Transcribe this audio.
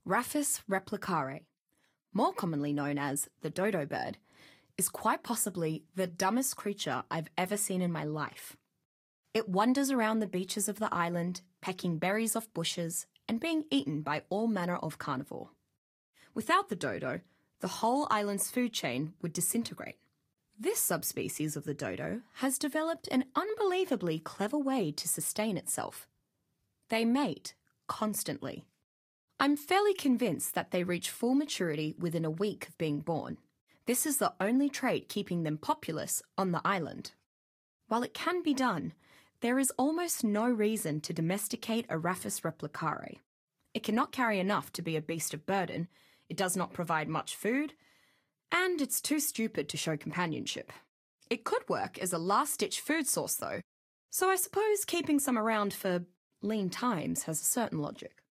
Rhaphis replicare, more commonly known as the dodo bird, is quite possibly the dumbest creature I've ever seen in my life. It wanders around the beaches of the island, pecking berries off bushes and being eaten by all manner of carnivore. Without the dodo, the whole island's food chain would disintegrate. This subspecies of the dodo has developed an unbelievably clever way to sustain itself. They mate constantly. I'm fairly convinced that they reach full maturity within a week of being born. This is the only trait keeping them populous on the island. While it can be done, there is almost no reason to domesticate a Rhaphis replicare. It cannot carry enough to be a beast of burden, it does not provide much food, and it's too stupid to show companionship. It could work as a last-ditch food source though, so I suppose keeping some around for lean times has a certain logic.